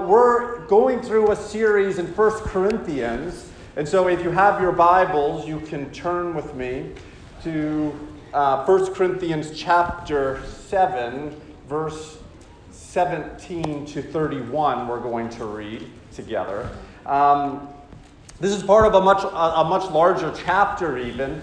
we're going through a series in 1 Corinthians. And so if you have your Bibles, you can turn with me to 1 Corinthians chapter 7, verse 17 to 31, we're going to read together. This is part of a much larger chapter even.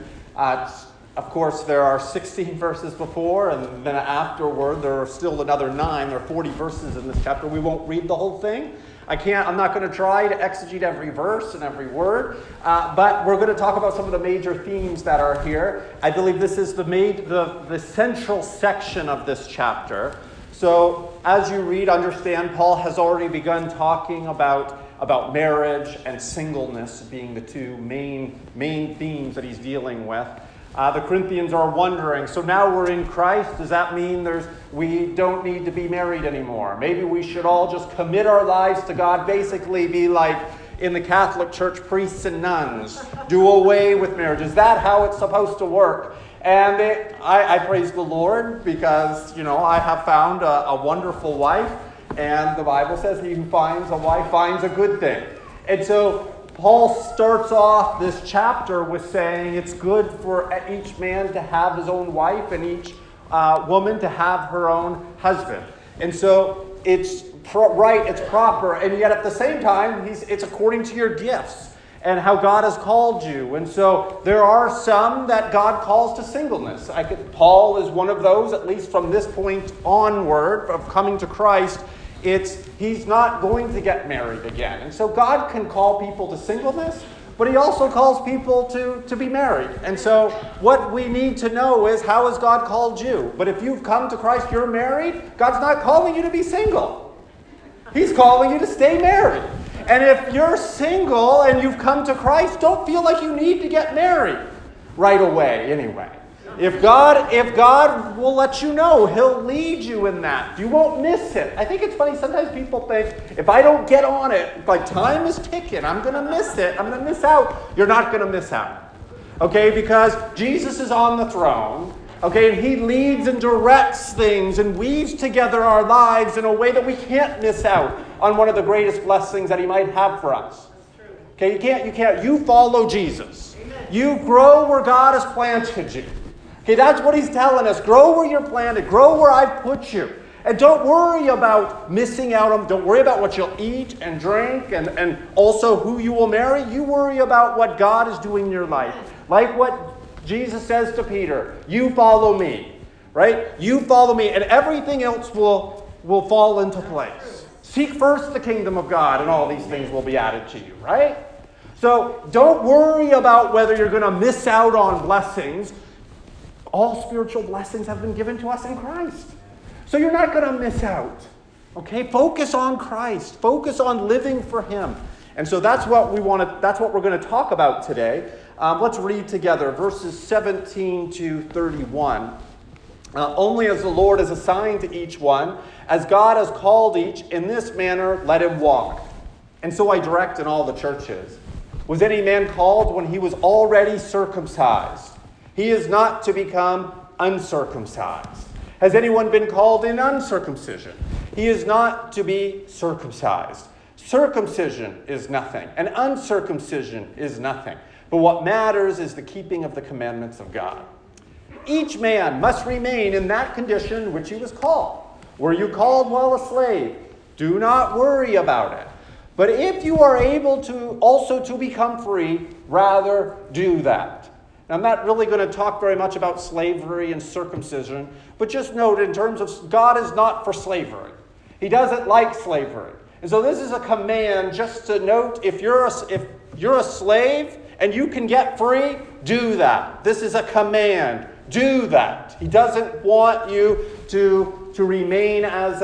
Of course, there are 16 verses before, and then afterward there are still another 9. There are 40 verses in this chapter. We won't read the whole thing. I'm not going to try to exegete every verse and every word, but we're going to talk about some of the major themes that are here. I believe this is the central section of this chapter. So as you read, understand, Paul has already begun talking about marriage and singleness being the two main themes that he's dealing with. The Corinthians are wondering, so now we're in Christ, does that mean we don't need to be married anymore? Maybe we should all just commit our lives to God, basically be like in the Catholic Church, priests and nuns, do away with marriage. Is that how it's supposed to work? And I praise the Lord because, I have found a wonderful wife, and the Bible says he who finds a wife finds a good thing. And so Paul starts off this chapter with saying it's good for each man to have his own wife and each woman to have her own husband. And so it's right, it's proper, and yet at the same time, it's according to your gifts and how God has called you. And so there are some that God calls to singleness. Paul is one of those, at least from this point onward, of coming to Christ. He's not going to get married again. And so God can call people to singleness, but he also calls people to be married. And so what we need to know is, how has God called you? But if you've come to Christ, you're married, God's not calling you to be single. He's calling you to stay married. And if you're single and you've come to Christ, don't feel like you need to get married right away anyway. If God will let you know, he'll lead you in that. You won't miss it. I think it's funny, sometimes people think, if I don't get on it, like time is ticking, I'm going to miss it, I'm going to miss out. You're not going to miss out. Okay, because Jesus is on the throne. Okay, and he leads and directs things and weaves together our lives in a way that we can't miss out on one of the greatest blessings that he might have for us. Okay, you can't. You follow Jesus. You grow where God has planted you. Okay, that's what he's telling us. Grow where you're planted. Grow where I've put you. And don't worry about missing out on, don't worry about what you'll eat and drink and also who you will marry. You worry about what God is doing in your life. Like what Jesus says to Peter, you follow me, right? You follow me, and everything else will fall into place. Seek first the kingdom of God, and all these things will be added to you, right? So don't worry about whether you're going to miss out on blessings. All spiritual blessings have been given to us in Christ. So you're not going to miss out. Okay? Focus on Christ. Focus on living for him. And so that's what we're going to talk about today. Let's read together verses 17 to 31. Only as the Lord has assigned to each one, as God has called each, in this manner let him walk. And so I direct in all the churches. Was any man called when he was already circumcised? He is not to become uncircumcised. Has anyone been called in uncircumcision? He is not to be circumcised. Circumcision is nothing, and uncircumcision is nothing. But what matters is the keeping of the commandments of God. Each man must remain in that condition which he was called. Were you called while a slave? Do not worry about it. But if you are able to become free, rather do that. Now, I'm not really going to talk very much about slavery and circumcision, but just note in terms of God is not for slavery. He doesn't like slavery. And so this is a command just to note, if you're a slave and you can get free, do that. This is a command. Do that. He doesn't want you to remain as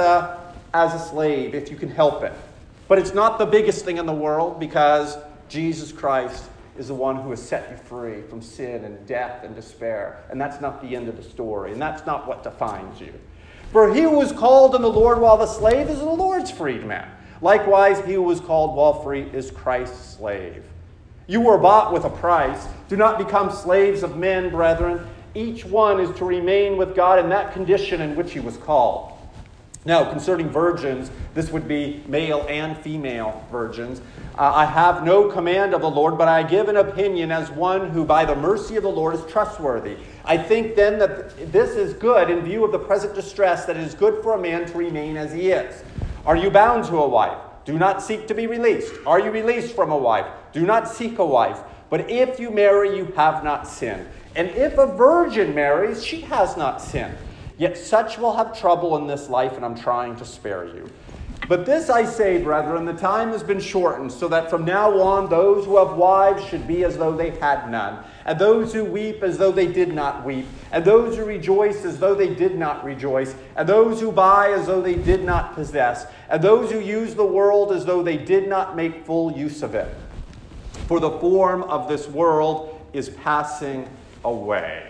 a slave if you can help it. But it's not the biggest thing in the world, because Jesus Christ is the one who has set you free from sin and death and despair. And that's not the end of the story. And that's not what defines you. For he who was called in the Lord while the slave is the Lord's freedman. Likewise, he who was called while free is Christ's slave. You were bought with a price. Do not become slaves of men, brethren. Each one is to remain with God in that condition in which he was called. Now, concerning virgins, this would be male and female virgins. I have no command of the Lord, but I give an opinion as one who by the mercy of the Lord is trustworthy. I think then that this is good in view of the present distress, that it is good for a man to remain as he is. Are you bound to a wife? Do not seek to be released. Are you released from a wife? Do not seek a wife. But if you marry, you have not sinned. And if a virgin marries, she has not sinned. Yet such will have trouble in this life, and I'm trying to spare you. But this I say, brethren, the time has been shortened, so that from now on those who have wives should be as though they had none, and those who weep as though they did not weep, and those who rejoice as though they did not rejoice, and those who buy as though they did not possess, and those who use the world as though they did not make full use of it. For the form of this world is passing away.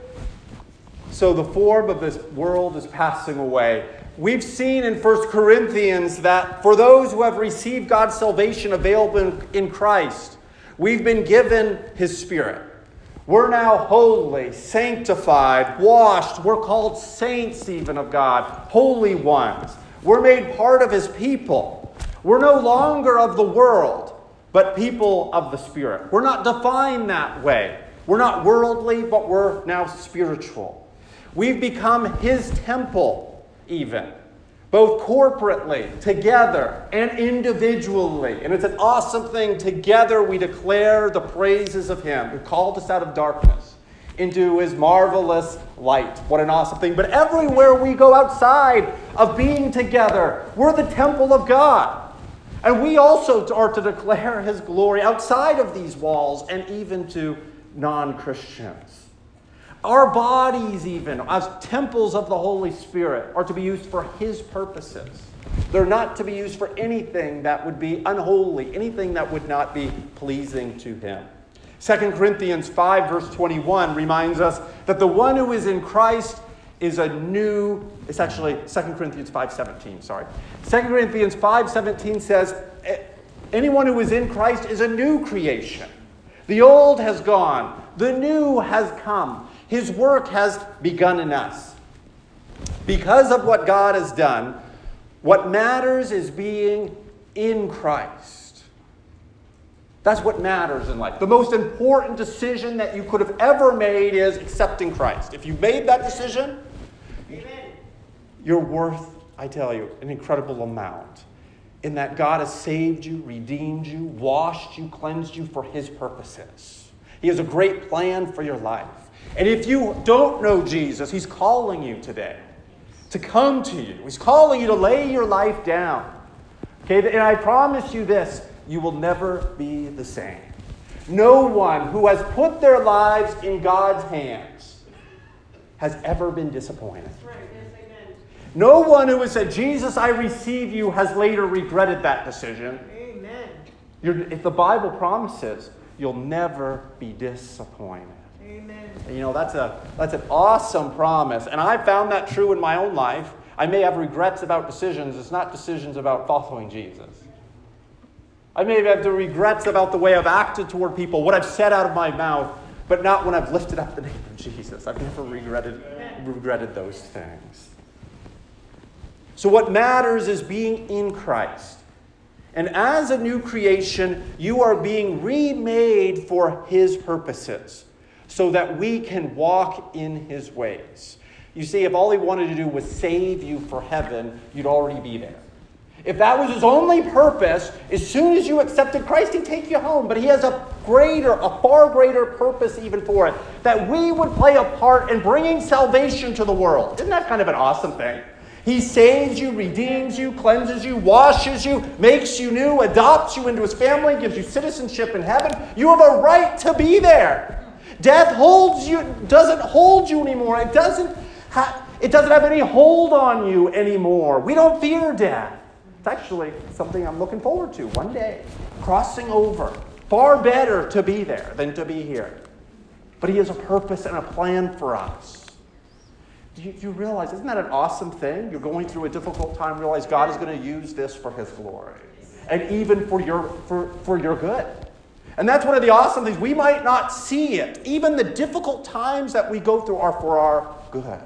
So the form of this world is passing away. We've seen in 1 Corinthians that for those who have received God's salvation available in Christ, we've been given His Spirit. We're now holy, sanctified, washed. We're called saints even of God, holy ones. We're made part of His people. We're no longer of the world, but people of the Spirit. We're not defined that way. We're not worldly, but we're now spiritual. We've become His temple even, both corporately, together, and individually. And it's an awesome thing. Together we declare the praises of Him who called us out of darkness into His marvelous light. What an awesome thing. But everywhere we go outside of being together, we're the temple of God. And we also are to declare His glory outside of these walls and even to non-Christians. Our bodies even, as temples of the Holy Spirit, are to be used for His purposes. They're not to be used for anything that would be unholy, anything that would not be pleasing to Him. 2 Corinthians 5 verse 21 reminds us that the one who is in Christ is a new, it's actually 2 Corinthians 5:17, sorry. 2 Corinthians 5:17 says, anyone who is in Christ is a new creation. The old has gone, the new has come. His work has begun in us. Because of what God has done, what matters is being in Christ. That's what matters in life. The most important decision that you could have ever made is accepting Christ. If you made that decision, amen, you're worth, I tell you, an incredible amount. In that God has saved you, redeemed you, washed you, cleansed you for His purposes. He has a great plan for your life. And if you don't know Jesus, He's calling you today to come to you. He's calling you to lay your life down. Okay, and I promise you this, you will never be the same. No one who has put their lives in God's hands has ever been disappointed. That's right. Yes, amen. No one who has said, Jesus, I receive you, has later regretted that decision. Amen. If the Bible promises, you'll never be disappointed. Amen. You know, that's an awesome promise. And I found that true in my own life. I may have regrets about decisions. It's not decisions about following Jesus. I may have the regrets about the way I've acted toward people, what I've said out of my mouth, but not when I've lifted up the name of Jesus. I've never regretted those things. So what matters is being in Christ. And as a new creation, you are being remade for His purposes, so that we can walk in His ways. You see, if all He wanted to do was save you for heaven, you'd already be there. If that was His only purpose, as soon as you accepted Christ, He'd take you home. But He has a far greater purpose even for it, that we would play a part in bringing salvation to the world. Isn't that kind of an awesome thing? He saves you, redeems you, cleanses you, washes you, makes you new, adopts you into His family, gives you citizenship in heaven. You have a right to be there. Death doesn't hold you anymore. It doesn't have any hold on you anymore. We don't fear death. It's actually something I'm looking forward to one day. Crossing over. Far better to be there than to be here. But He has a purpose and a plan for us. Do you realize, isn't that an awesome thing? You're going through a difficult time, realize God is going to use this for His glory. And even for your good. And that's one of the awesome things. We might not see it. Even the difficult times that we go through are for our good.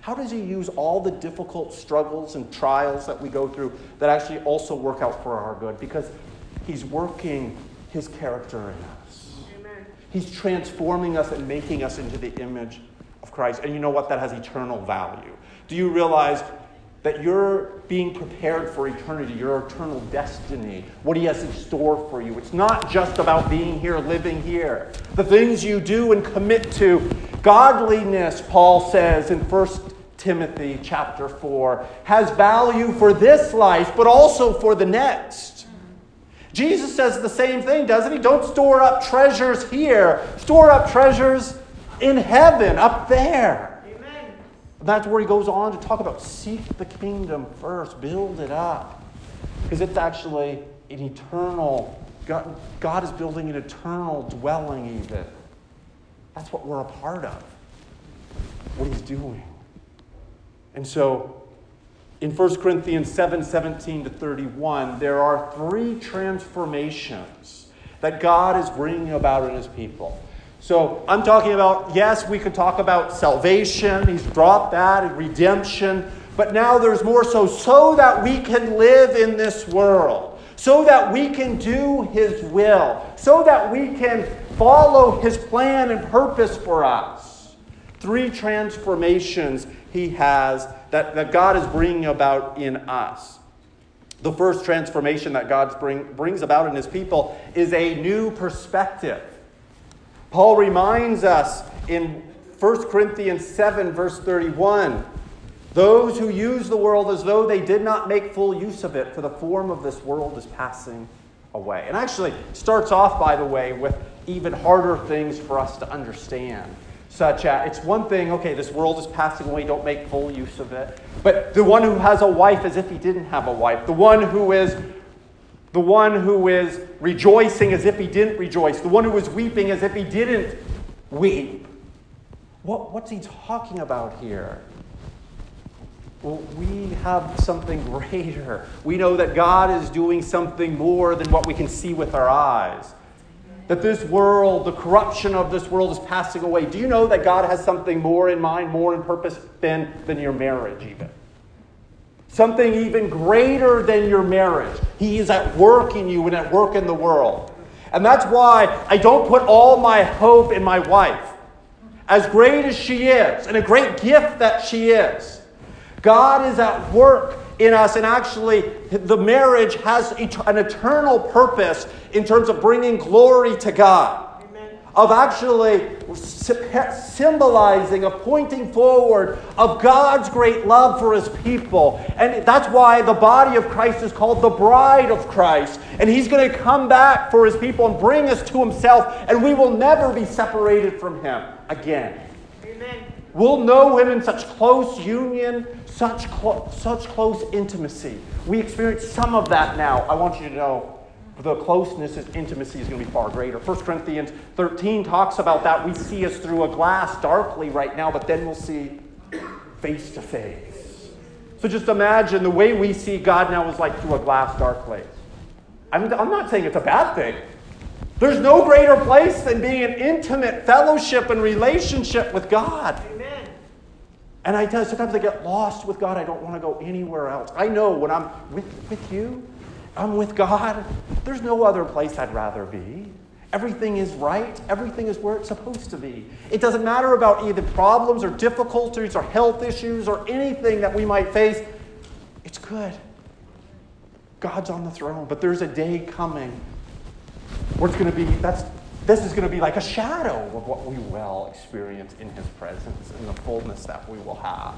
How does he use all the difficult struggles and trials that we go through that actually also work out for our good? Because he's working his character in us. Amen. He's transforming us and making us into the image of Christ. And you know what? That has eternal value. Do you realize that you're being prepared for eternity, your eternal destiny, what he has in store for you? It's not just about being here, living here. The things you do and commit to. Godliness, Paul says in 1 Timothy chapter 4, has value for this life, but also for the next. Jesus says the same thing, doesn't he? Don't store up treasures here. Store up treasures in heaven, up there. Amen. That's where he goes on to talk about seek the kingdom first, build it up. Because it's actually an eternal, God is building an eternal dwelling even. That's what we're a part of, what he's doing. And so, in 1 Corinthians 7:17-31, there are 3 transformations that God is bringing about in his people. So, I'm talking about, yes, we could talk about salvation. He's brought that, and redemption. But now there's more so that we can live in this world. So that we can do his will. So that we can follow his plan and purpose for us. 3 transformations he has that God is bringing about in us. The first transformation that God brings about in his people is a new perspective. Paul reminds us in 1 Corinthians 7, verse 31, those who use the world as though they did not make full use of it, for the form of this world is passing away. And actually starts off, by the way, with even harder things for us to understand. Such as, it's one thing, okay, this world is passing away, don't make full use of it. But the one who has a wife as if he didn't have a wife. The one who is rejoicing as if he didn't rejoice. The one who is weeping as if he didn't weep. What's he talking about here? Well, we have something greater. We know that God is doing something more than what we can see with our eyes. That this world, the corruption of this world is passing away. Do you know that God has something more in mind, more in purpose than your marriage even? Something even greater than your marriage. He is at work in you and at work in the world. And that's why I don't put all my hope in my wife. As great as she is, and a great gift that she is, God is at work in us, and actually the marriage has an eternal purpose in terms of bringing glory to God. Amen. Of actually symbolizing, of pointing forward of God's great love for his people. And that's why the body of Christ is called the bride of Christ. And he's going to come back for his people and bring us to himself, and we will never be separated from him again. Amen. We'll know him in such close union, such close intimacy. We experience some of that now. I want you to know the closeness and intimacy is going to be far greater. 1 Corinthians 13 talks about that. We see us through a glass darkly right now, but then we'll see face to face. So just imagine the way we see God now is like through a glass darkly. I'm not saying it's a bad thing. There's no greater place than being in intimate fellowship and relationship with God. Amen. And I tell you, sometimes I get lost with God. I don't want to go anywhere else. I know when I'm with you, I'm with God. There's no other place I'd rather be. Everything is right. Everything is where it's supposed to be. It doesn't matter about either problems or difficulties or health issues or anything that we might face. It's good. God's on the throne. But there's a day coming where it's going to be, this is going to be like a shadow of what we will experience in his presence and the fullness that we will have.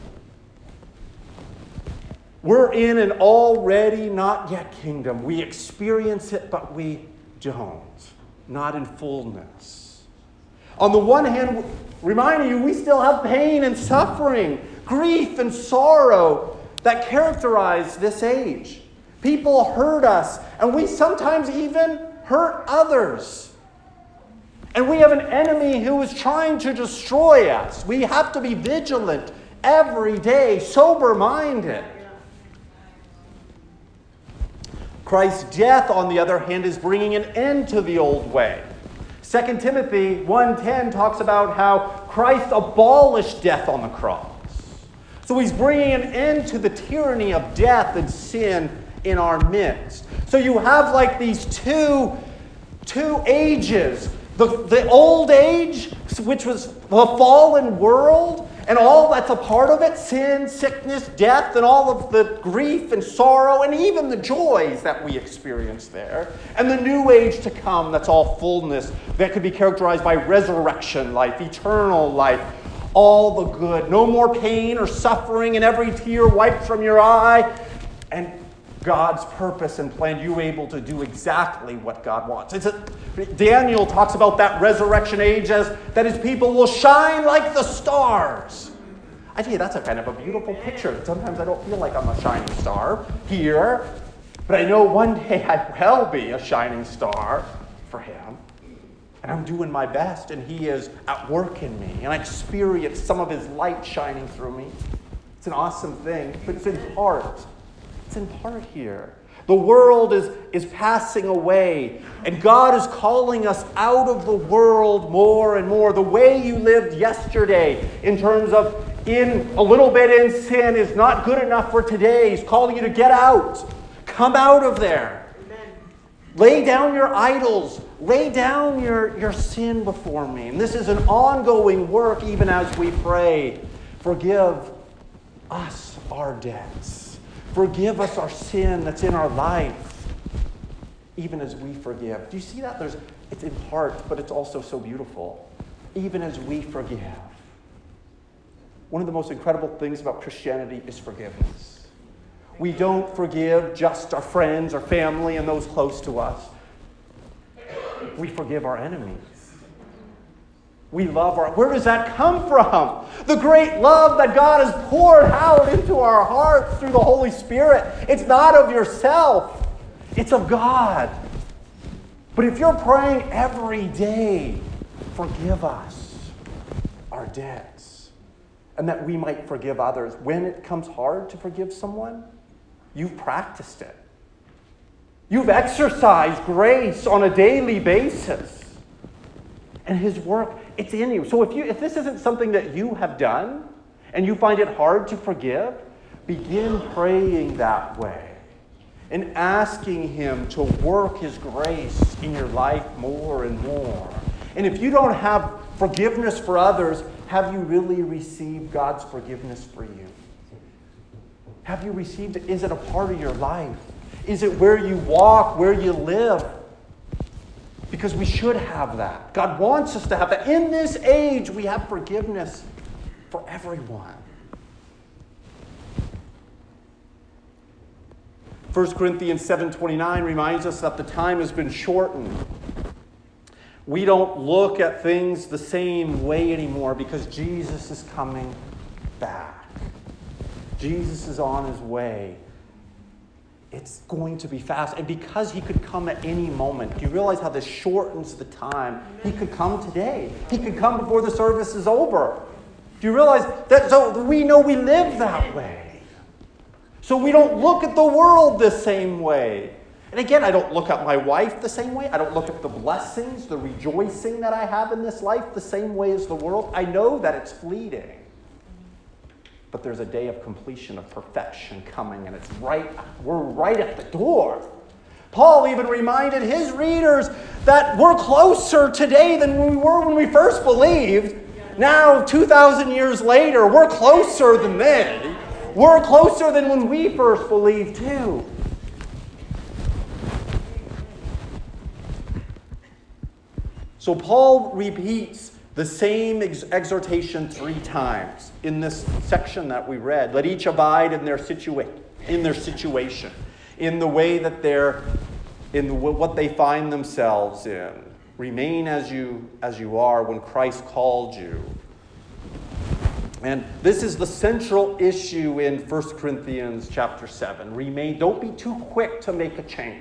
We're in an already not yet kingdom. We experience it, but we don't. Not in fullness. On the one hand, reminding you, we still have pain and suffering, grief and sorrow that characterize this age. People hurt us, and we sometimes even hurt others. And we have an enemy who is trying to destroy us. We have to be vigilant every day, sober-minded. Christ's death, on the other hand, is bringing an end to the old way. 2 Timothy 1:10 talks about how Christ abolished death on the cross. So he's bringing an end to the tyranny of death and sin in our midst. So you have like these two ages. The old age, which was the fallen world, and all that's a part of it, sin, sickness, death, and all of the grief and sorrow, and even the joys that we experience there. And the new age to come, that's all fullness, that could be characterized by resurrection life, eternal life, all the good. No more pain or suffering, and every tear wiped from your eye. And God's purpose and plan, you able to do exactly what God wants. Daniel talks about that resurrection age as that his people will shine like the stars. I tell you, that's a kind of a beautiful picture. Sometimes I don't feel like I'm a shining star here, but I know one day I will be a shining star for him. And I'm doing my best, and he is at work in me, and I experience some of his light shining through me. It's an awesome thing, but it's in part. It's in part here. The world is passing away, and God is calling us out of the world more and more. The way you lived yesterday, in terms of in a little bit in sin, is not good enough for today. He's calling you to get out. Come out of there. Amen. Lay down your idols. Lay down your sin before me. And this is an ongoing work even as we pray. Forgive us our debts. Forgive us our sin that's in our life, even as we forgive. Do you see that? It's in part, but it's also so beautiful. Even as we forgive. One of the most incredible things about Christianity is forgiveness. We don't forgive just our friends, our family, and those close to us. We forgive our enemies. We love where does that come from? The great love that God has poured out into our hearts through the Holy Spirit. It's not of yourself. It's of God. But if you're praying every day, forgive us our debts, and that we might forgive others. When it comes hard to forgive someone, you've practiced it. You've exercised grace on a daily basis. And his work, it's in you. So if this isn't something that you have done and you find it hard to forgive, begin praying that way and asking him to work his grace in your life more and more. And if you don't have forgiveness for others, have you really received God's forgiveness for you? Have you received it? Is it a part of your life? Is it where you walk, where you live? Because we should have that. God wants us to have that. In this age, we have forgiveness for everyone. 1 Corinthians 7:29 reminds us that the time has been shortened. We don't look at things the same way anymore because Jesus is coming back. Jesus is on his way. It's going to be fast. And because he could come at any moment, do you realize how this shortens the time? He could come today. He could come before the service is over. Do you realize that? So we know we live that way. So we don't look at the world the same way. And again, I don't look at my wife the same way. I don't look at the blessings, the rejoicing that I have in this life the same way as the world. I know that it's fleeting. But there's a day of completion, of perfection coming, and we're right at the door. Paul even reminded his readers that we're closer today than we were when we first believed. Now, 2,000 years later, we're closer than then. We're closer than when we first believed too. So Paul repeats the same exhortation 3 times in this section that we read. Let each abide in their situation, in the way that what they find themselves in. Remain as you are when Christ called you. And this is the central issue in 1 Corinthians chapter 7. Don't be too quick to make a change.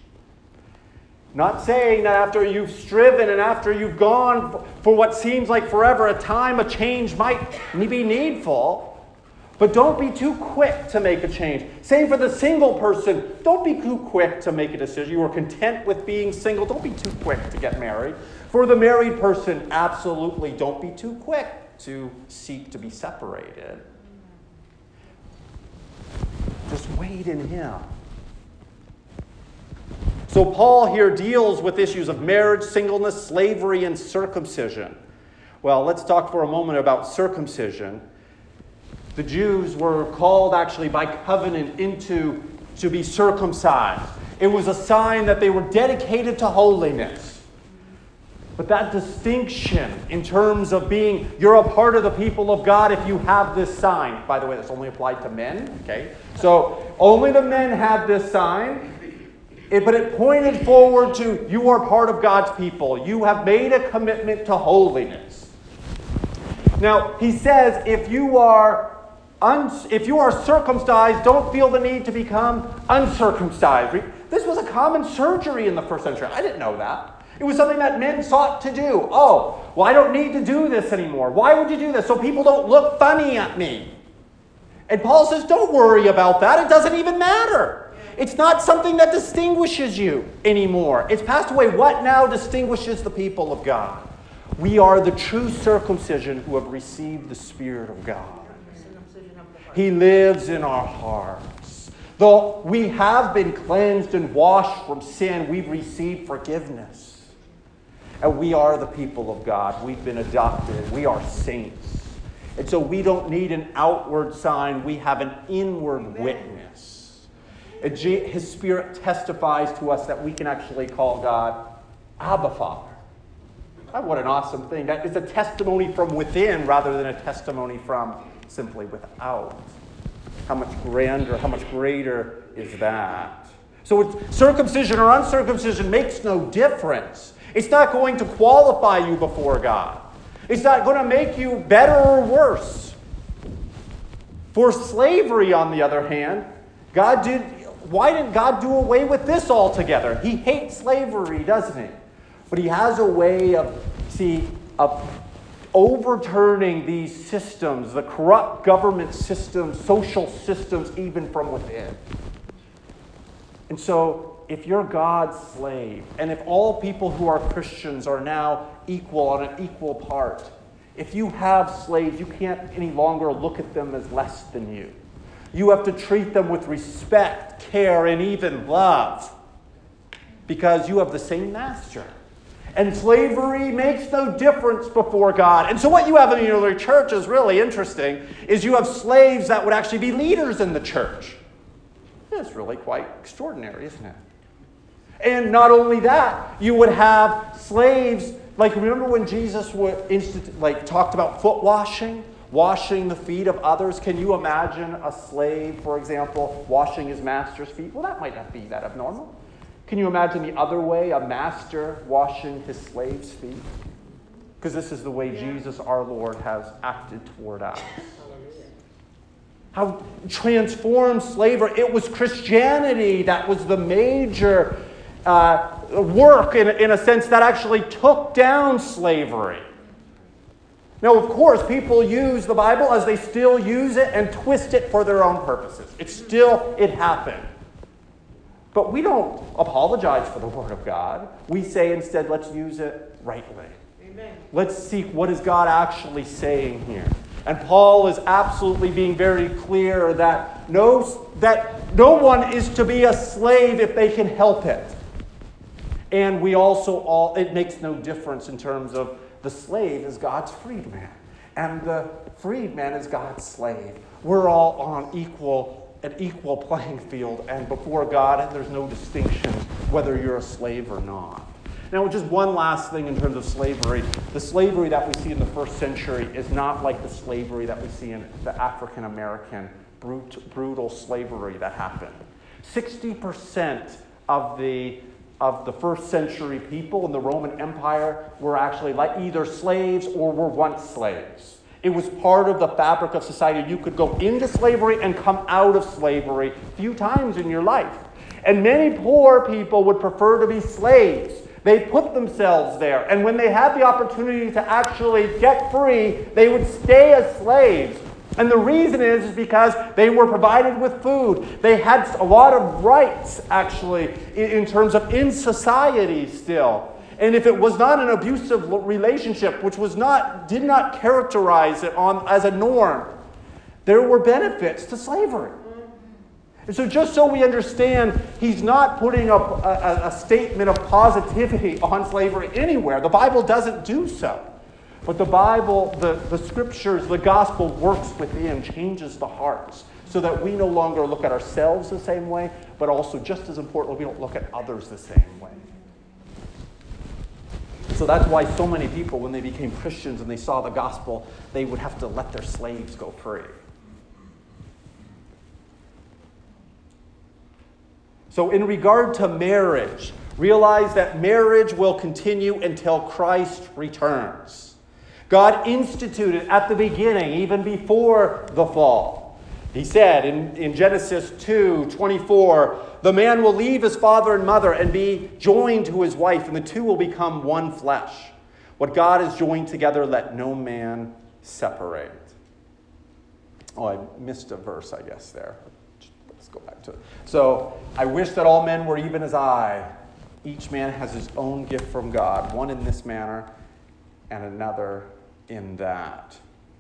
Not saying that after you've striven and after you've gone for what seems like forever, a change might be needful. But don't be too quick to make a change. Same for the single person. Don't be too quick to make a decision. You are content with being single. Don't be too quick to get married. For the married person, absolutely don't be too quick to seek to be separated. Just wait in Him. So Paul here deals with issues of marriage, singleness, slavery, and circumcision. Well, let's talk for a moment about circumcision. The Jews were called actually by covenant to be circumcised. It was a sign that they were dedicated to holiness. But that distinction in terms of being, you're a part of the people of God if you have this sign. By the way, that's only applied to men. Okay, so only the men have this sign. But it pointed forward to, you are part of God's people. You have made a commitment to holiness. Now, he says, if you are circumcised, don't feel the need to become uncircumcised. This was a common surgery in the first century. I didn't know that. It was something that men sought to do. Oh, well, I don't need to do this anymore. Why would you do this? So people don't look funny at me. And Paul says, don't worry about that. It doesn't even matter. It's not something that distinguishes you anymore. It's passed away. What now distinguishes the people of God? We are the true circumcision who have received the Spirit of God. He lives in our hearts. Though we have been cleansed and washed from sin, we've received forgiveness. And we are the people of God. We've been adopted. We are saints. And so we don't need an outward sign. We have an inward witness. His Spirit testifies to us that we can actually call God Abba Father. What an awesome thing. That is a testimony from within rather than a testimony from simply without. How much grander, how much greater is that? So it's circumcision or uncircumcision makes no difference. It's not going to qualify you before God. It's not going to make you better or worse. For slavery, on the other hand, why didn't God do away with this altogether? He hates slavery, doesn't he? But He has a way of overturning these systems, the corrupt government systems, social systems, even from within. And so, if you're God's slave, and if all people who are Christians are now equal on an equal part, if you have slaves, you can't any longer look at them as less than you. You have to treat them with respect, care, and even love, because you have the same master. And slavery makes no difference before God. And so what you have in the early church is really interesting, is you have slaves that would actually be leaders in the church. It's really quite extraordinary, isn't it? And not only that, you would have slaves, like remember when Jesus talked about foot washing? Washing the feet of others. Can you imagine a slave, for example, washing his master's feet? Well, that might not be that abnormal. Can you imagine the other way, a master washing his slave's feet? Because this is the way Jesus, our Lord, has acted toward us. How transformed slavery. It was Christianity that was the major work, in a sense, that actually took down slavery. Now, of course, people use the Bible as they still use it and twist it for their own purposes. It happened. But we don't apologize for the Word of God. We say instead, let's use it rightly. Amen. Let's seek what is God actually saying here. And Paul is absolutely being very clear that no one is to be a slave if they can help it. And it makes no difference in terms of the slave is God's freedman, and the freedman is God's slave. We're all on an equal playing field, and before God, there's no distinction whether you're a slave or not. Now, just one last thing in terms of slavery. The slavery that we see in the first century is not like the slavery that we see in the African American brutal slavery that happened. 60% of the first century people in the Roman Empire were actually either slaves or were once slaves. It was part of the fabric of society. You could go into slavery and come out of slavery a few times in your life. And many poor people would prefer to be slaves. They put themselves there. And when they had the opportunity to actually get free, they would stay as slaves. And the reason is because they were provided with food. They had a lot of rights, actually, in terms of in society still. And if it was not an abusive relationship, which did not characterize it as a norm, there were benefits to slavery. And so just so we understand, he's not putting up a statement of positivity on slavery anywhere. The Bible doesn't do so. But the Bible, the scriptures, the gospel works within, changes the hearts, so that we no longer look at ourselves the same way, but also, just as importantly, we don't look at others the same way. So that's why so many people, when they became Christians and they saw the gospel, they would have to let their slaves go free. So in regard to marriage, realize that marriage will continue until Christ returns. God instituted at the beginning, even before the fall. He said in Genesis 2:24, the man will leave his father and mother and be joined to his wife, and the two will become one flesh. What God has joined together, let no man separate. Oh, I missed a verse, I guess, there. Let's go back to it. So, I wish that all men were even as I. Each man has his own gift from God, one in this manner and another in that.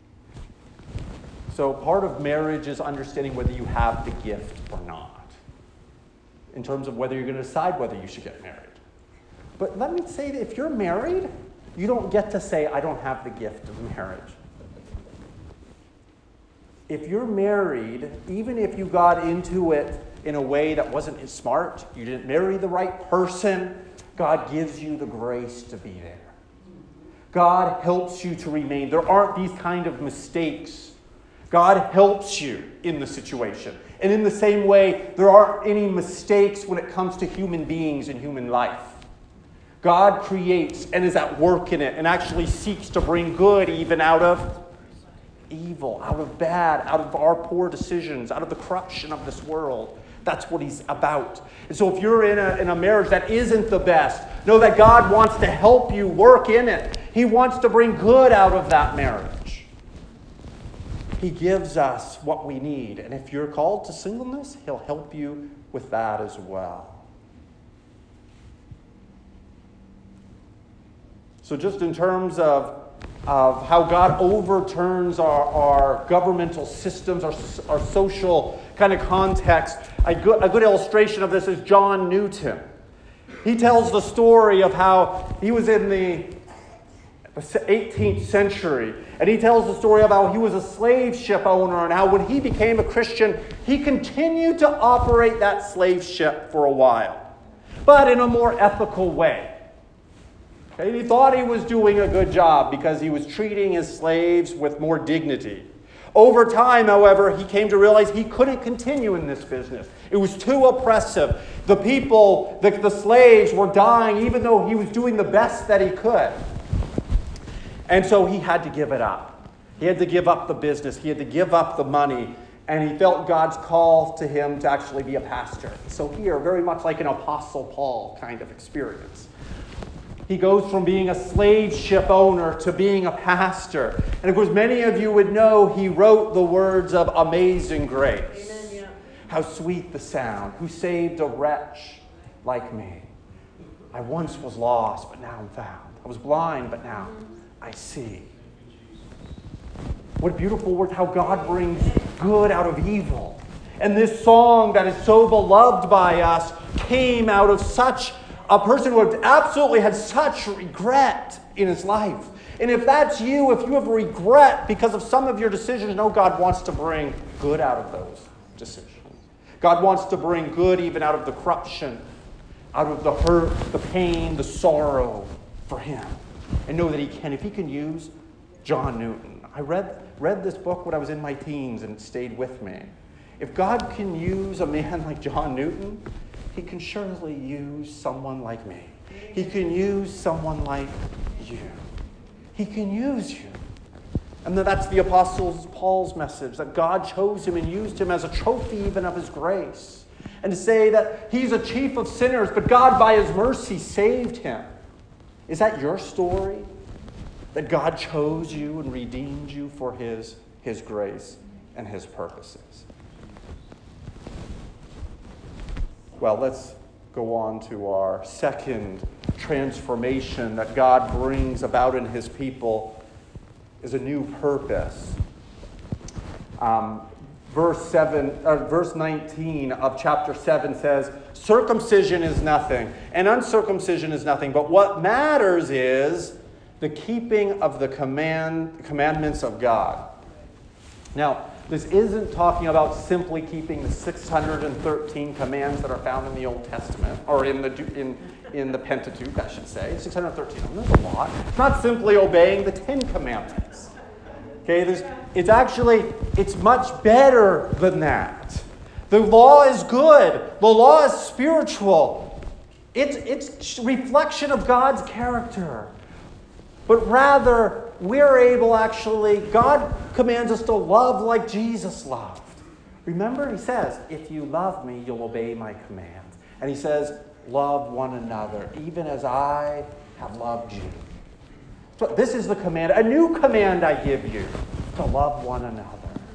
So part of marriage is understanding whether you have the gift or not, in terms of whether you're going to decide whether you should get married. But let me say that if you're married, you don't get to say, I don't have the gift of marriage. If you're married, even if you got into it in a way that wasn't smart, you didn't marry the right person, God gives you the grace to be there. God helps you to remain. There aren't these kind of mistakes. God helps you in the situation. And in the same way, there aren't any mistakes when it comes to human beings and human life. God creates and is at work in it and actually seeks to bring good even out of evil, out of bad, out of our poor decisions, out of the corruption of this world. That's what he's about. And so if you're in a marriage that isn't the best, know that God wants to help you work in it. He wants to bring good out of that marriage. He gives us what we need. And if you're called to singleness, he'll help you with that as well. So just in terms of how God overturns our governmental systems, our social kind of context, a good illustration of this is John Newton. He tells the story of how he was in the 18th century, and he tells the story of how he was a slave ship owner and how when he became a Christian, he continued to operate that slave ship for a while, but in a more ethical way. Okay, he thought he was doing a good job because he was treating his slaves with more dignity. Over time, however, he came to realize he couldn't continue in this business. It was too oppressive. The people, the slaves were dying even though he was doing the best that he could. And so he had to give it up. He had to give up the business. He had to give up the money. And he felt God's call to him to actually be a pastor. So here, very much like an Apostle Paul kind of experience. He goes from being a slave ship owner to being a pastor. And of course, many of you would know he wrote the words of Amazing Grace. Amen, yeah. How sweet the sound, who saved a wretch like me. I once was lost, but now I'm found. I was blind, but now I see. What beautiful word, how God brings good out of evil. And this song that is so beloved by us came out of such a person who absolutely had such regret in his life. And if that's you, if you have regret because of some of your decisions, know God wants to bring good out of those decisions. God wants to bring good even out of the corruption, out of the hurt, the pain, the sorrow for him. And know that he can. If he can use John Newton. I read this book when I was in my teens and it stayed with me. If God can use a man like John Newton, he can surely use someone like me. He can use someone like you. He can use you. And that's the Apostle Paul's message, that God chose him and used him as a trophy even of his grace. And to say that he's a chief of sinners, but God by his mercy saved him. Is that your story? That God chose you and redeemed you for his grace and his purposes? Well, let's go on to our second transformation that God brings about in his people, is a new purpose. verse 19 of chapter 7 says, circumcision is nothing, and uncircumcision is nothing, but what matters is the keeping of the commandments of God. Now, this isn't talking about simply keeping the 613 commands that are found in the Old Testament, or in the Pentateuch, I should say. 613 of them, there's a lot. It's not simply obeying the 10 Commandments. Okay, it's much better than that. The law is good. The law is spiritual. It's reflection of God's character. But rather, God commands us to love like Jesus loved. Remember, he says, if you love me, you'll obey my commands. And he says, love one another, even as I have loved you. So this is the command, a new command I give you, to love one another.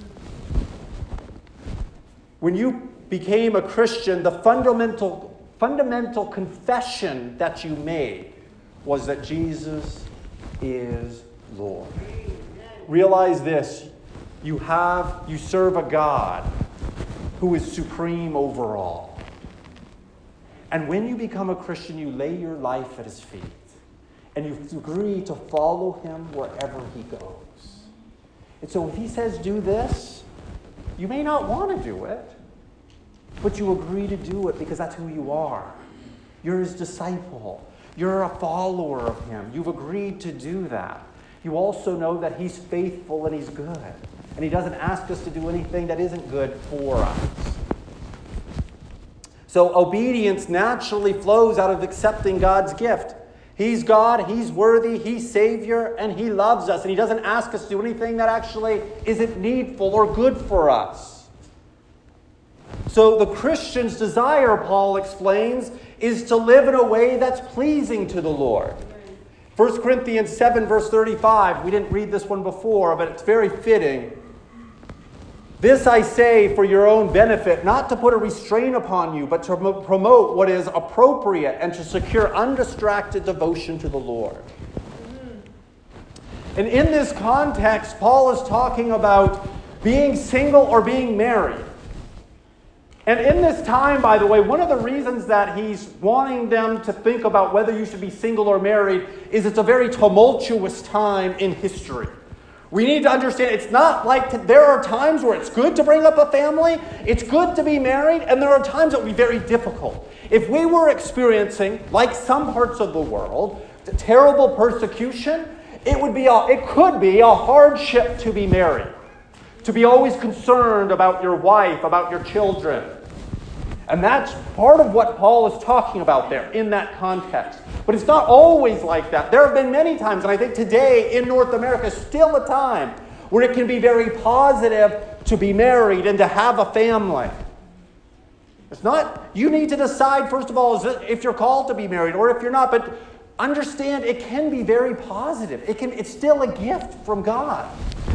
When you became a Christian, the fundamental confession that you made was that Jesus is Lord. Realize this, you serve a God who is supreme over all. And when you become a Christian, you lay your life at his feet. And you agree to follow him wherever he goes. And so if he says do this, you may not want to do it, but you agree to do it because that's who you are. You're his disciple. You're a follower of him. You've agreed to do that. You also know that he's faithful and he's good. And he doesn't ask us to do anything that isn't good for us. So obedience naturally flows out of accepting God's gift. He's God, he's worthy, he's Savior, and he loves us. And he doesn't ask us to do anything that actually isn't needful or good for us. So the Christian's desire, Paul explains, is to live in a way that's pleasing to the Lord. 1 Corinthians 7, verse 35. We didn't read this one before, but it's very fitting. This I say for your own benefit, not to put a restraint upon you, but to promote what is appropriate and to secure undistracted devotion to the Lord. And in this context, Paul is talking about being single or being married. And in this time, by the way, one of the reasons that he's wanting them to think about whether you should be single or married is it's a very tumultuous time in history. We need to understand it's not like there are times where it's good to bring up a family, it's good to be married, and there are times that will be very difficult. If we were experiencing, like some parts of the world, terrible persecution, it could be a hardship to be married. To be always concerned about your wife, about your children. And that's part of what Paul is talking about there in that context. But it's not always like that. There have been many times, and I think today in North America is still a time where it can be very positive to be married and to have a family. It's not, you need to decide, first of all, if you're called to be married or if you're not. But understand it can be very positive. It's still a gift from God.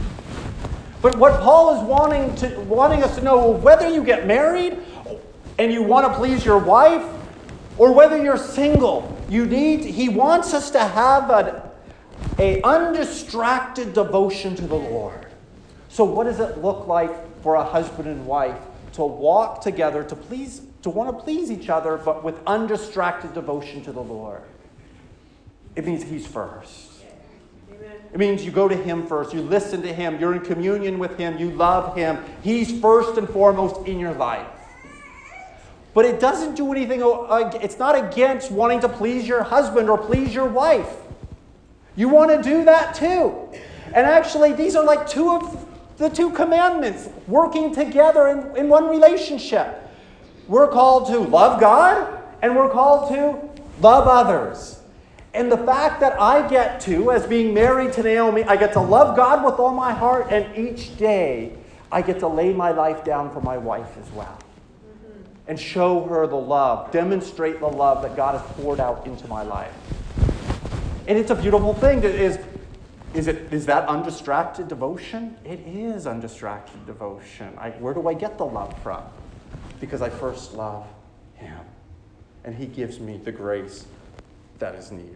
But what Paul is wanting us to know, whether you get married and you want to please your wife, or whether you're single, he wants us to have an undistracted devotion to the Lord. So what does it look like for a husband and wife to walk together, to want to please each other, but with undistracted devotion to the Lord? It means he's first. It means you go to him first. You listen to him. You're in communion with him. You love him. He's first and foremost in your life. But it doesn't do anything. It's not against wanting to please your husband or please your wife. You want to do that too. And actually, these are like two of the two commandments working together in one relationship. We're called to love God and we're called to love others. And the fact that I get to, as being married to Naomi, I get to love God with all my heart, and each day I get to lay my life down for my wife as well. And show her the love, demonstrate the love that God has poured out into my life. And it's a beautiful thing. Is that undistracted devotion? It is undistracted devotion. Where do I get the love from? Because I first love him. And he gives me the grace that is needed.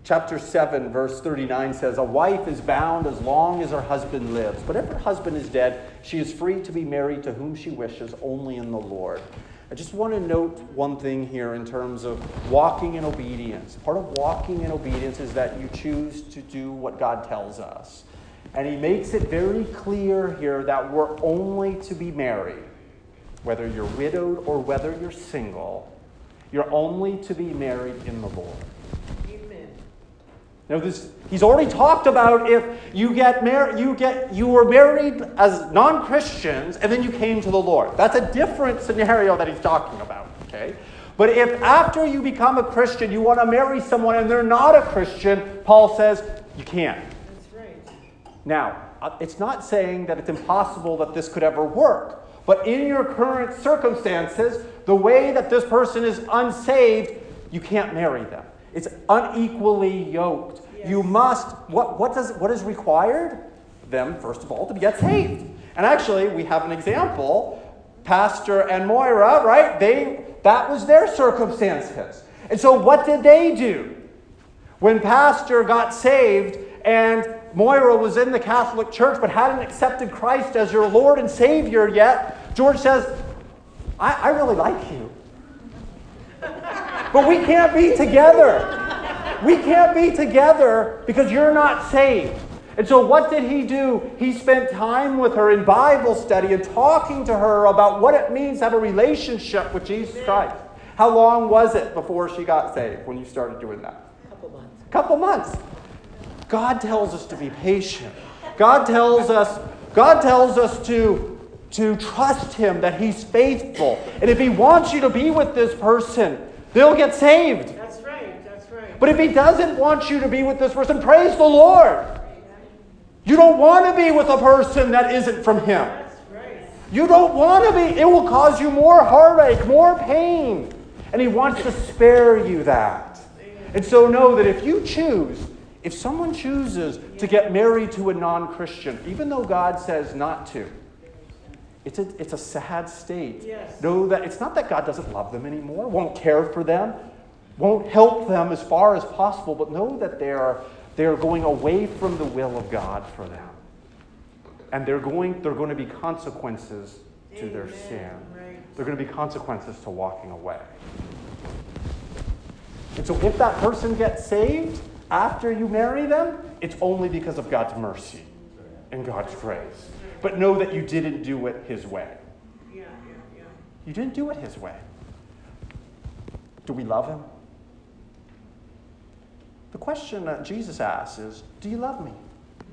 chapter 7, verse 39 says, "A wife is bound as long as her husband lives. But if her husband is dead, she is free to be married to whom she wishes, only in the Lord." I just want to note one thing here in terms of walking in obedience. Part of walking in obedience is that you choose to do what God tells us. And he makes it very clear here that we're only to be married. Whether you're widowed or whether you're single, you're only to be married in the Lord. Amen. Now, he's already talked about if you were married as non-Christians and then you came to the Lord. That's a different scenario that he's talking about. Okay, but if after you become a Christian you want to marry someone and they're not a Christian, Paul says you can't. That's right. Now, it's not saying that it's impossible that this could ever work. But in your current circumstances, the way that this person is unsaved, you can't marry them. It's unequally yoked. Yes. You must, what is required? Them, first of all, to get saved. And actually, we have an example. Pastor and Moira, right? That was their circumstances. And so what did they do? When Pastor got saved and Moira was in the Catholic Church but hadn't accepted Christ as your Lord and Savior yet, George says, I really like you. But we can't be together. We can't be together because you're not saved. And so what did he do? He spent time with her in Bible study and talking to her about what it means to have a relationship with Jesus Christ. How long was it before she got saved when you started doing that? Couple months. God tells us to be patient. God tells us to trust him, that he's faithful. And if he wants you to be with this person, they'll get saved. That's right. That's right. But if he doesn't want you to be with this person, praise the Lord. You don't want to be with a person that isn't from him. That's right. You don't want to be. It will cause you more heartache, more pain. And he wants to spare you that. And so know that if someone chooses to get married to a non-Christian, even though God says not to, it's a sad state. Yes. Know that it's not that God doesn't love them anymore, won't care for them, won't help them as far as possible, but know that they are going away from the will of God for them. And they're going to be consequences to their sin. Right. There are going to be consequences to walking away. And so if that person gets saved after you marry them, it's only because of God's mercy and God's grace. But know that you didn't do it his way. Yeah. You didn't do it his way. Do we love him? The question that Jesus asks is, do you love me?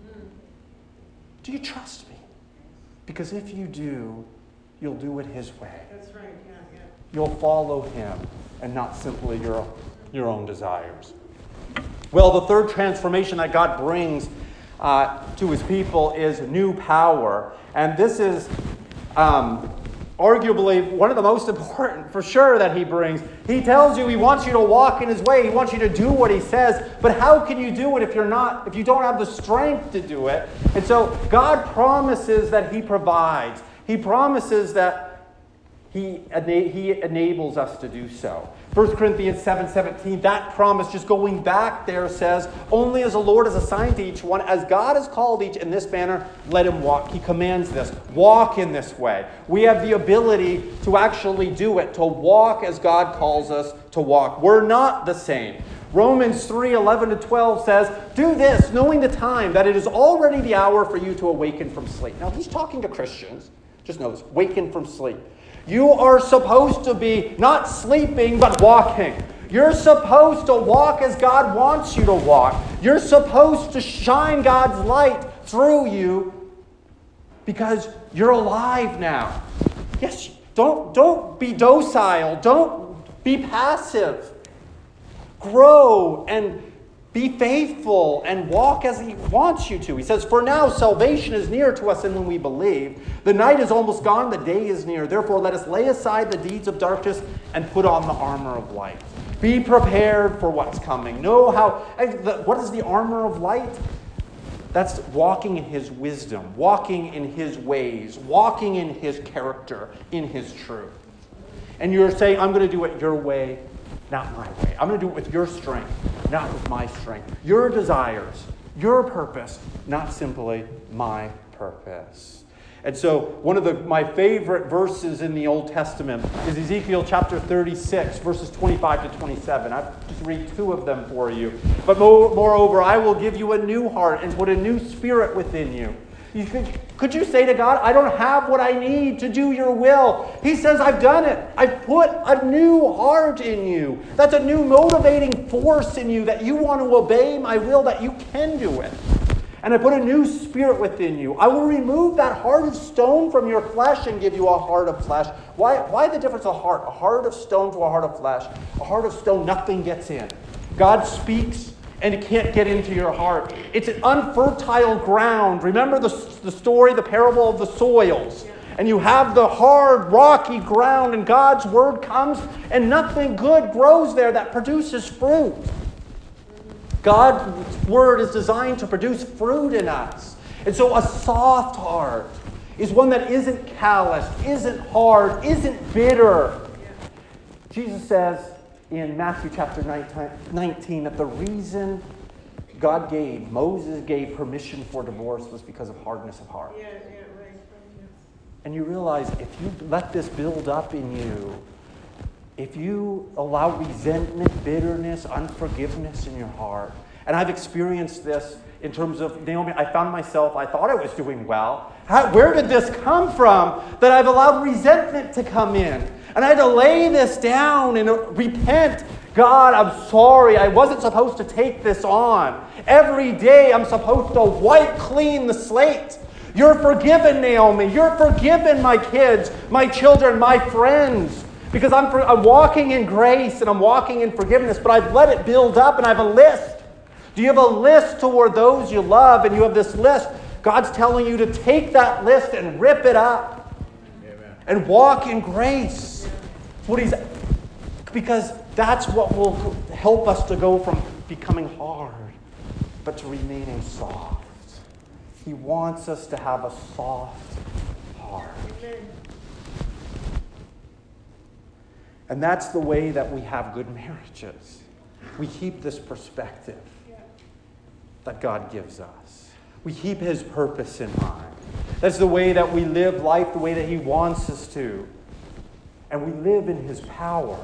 Do you trust me? Because if you do, you'll do it his way. That's right. Yeah. You'll follow him and not simply your own desires. Well, the third transformation that God brings to his people is new power. And this is arguably one of the most important, for sure, that he brings. He tells you he wants you to walk in his way. He wants you to do what he says. But how can you do it if you don't have the strength to do it? And so God promises that he provides. He promises that he enables us to do so. 1 Corinthians 7:17, that promise, just going back there, says, only as the Lord has assigned to each one, as God has called each in this manner, let him walk. He commands this. Walk in this way. We have the ability to actually do it, to walk as God calls us to walk. We're not the same. Romans 3:11-12 says, do this, knowing the time, that it is already the hour for you to awaken from sleep. Now, he's talking to Christians. Just know this, waken from sleep. You are supposed to be not sleeping, but walking. You're supposed to walk as God wants you to walk. You're supposed to shine God's light through you because you're alive now. Yes, don't be docile. Don't be passive. Grow and be faithful and walk as he wants you to. He says, for now salvation is near to us, and when we believe, the night is almost gone, the day is near. Therefore, let us lay aside the deeds of darkness and put on the armor of light. Be prepared for what's coming. Know what is the armor of light? That's walking in his wisdom, walking in his ways, walking in his character, in his truth. And you're saying, I'm going to do it your way not my way. I'm going to do it with your strength, not with my strength. Your desires, your purpose, not simply my purpose. And so one of my favorite verses in the Old Testament is Ezekiel chapter 36, verses 25 to 27. I'll just read two of them for you. But moreover, I will give you a new heart and put a new spirit within you. Could you say to God, I don't have what I need to do your will? He says, I've done it. I've put a new heart in you. That's a new motivating force in you that you want to obey my will, that you can do it. And I put a new spirit within you. I will remove that heart of stone from your flesh and give you a heart of flesh. Why the difference of heart? A heart of stone to a heart of flesh. A heart of stone, nothing gets in. God speaks and it can't get into your heart. It's an unfertile ground. Remember the story, the parable of the soils. And you have the hard, rocky ground, and God's word comes, and nothing good grows there that produces fruit. God's word is designed to produce fruit in us. And so a soft heart is one that isn't calloused, isn't hard, isn't bitter. Jesus says in Matthew chapter 19 that the reason Moses gave permission for divorce was because of hardness of heart. Yeah, right. And you realize if you let this build up in you, if you allow resentment, bitterness, unforgiveness in your heart, and I've experienced this in terms of Naomi, I found myself, I thought I was doing well. Where did this come from that I've allowed resentment to come in? And I had to lay this down and repent. God, I'm sorry. I wasn't supposed to take this on. Every day I'm supposed to wipe clean the slate. You're forgiven, Naomi. You're forgiven, my kids, my children, my friends. Because I'm walking in grace and I'm walking in forgiveness, but I've let it build up and I have a list. Do you have a list toward those you love and you have this list? God's telling you to take that list and rip it up. Amen. And walk in grace. Because that's what will help us to go from becoming hard, but to remaining soft. He wants us to have a soft heart. Amen. And that's the way that we have good marriages. We keep this perspective that God gives us. We keep His purpose in mind. That's the way that we live life the way that He wants us to. And we live in His power.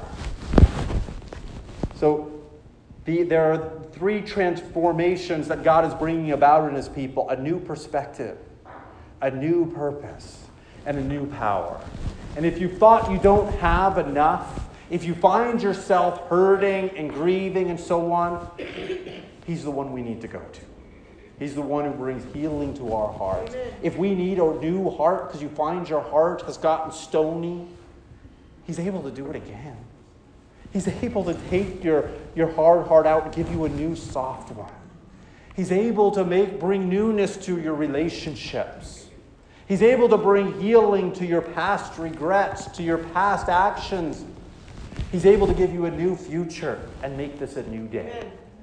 So there are three transformations that God is bringing about in His people. A new perspective, a new purpose, and a new power. And if you thought you don't have enough, if you find yourself hurting and grieving and so on, He's the one we need to go to. He's the one who brings healing to our hearts. Amen. If we need a new heart because you find your heart has gotten stony, He's able to do it again. He's able to take your hard heart out and give you a new soft one. He's able to bring newness to your relationships. He's able to bring healing to your past regrets, to your past actions. He's able to give you a new future and make this a new day. Amen.